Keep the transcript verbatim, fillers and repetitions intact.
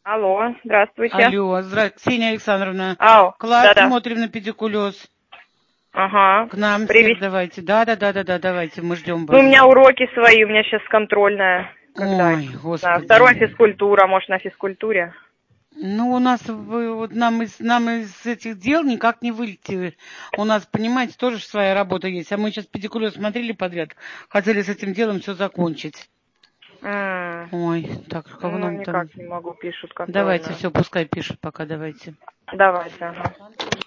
Алло, здравствуйте. Алло, здравствуйте, Ксения Александровна. Ау, Класс, да-да. смотрим на педикулез. Ага. К нам Привет. всех давайте. Да-да-да-да-да, давайте, мы ждем Ну, вас. у меня уроки свои, у меня сейчас контрольная. Когда? Ой, Да, господи. второе физкультура, может, на физкультуре. Ну, у нас, вы, вот нам из, нам из этих дел никак не вылетели. У нас, понимаете, тоже своя работа есть. А мы сейчас педикулез смотрели подряд. Хотели с этим делом все закончить. М, Ой, так, кого Ну, нам там... никак не могу, пишут контрольную. Давайте, все, пускай пишет пока, давайте. Давайте, ага.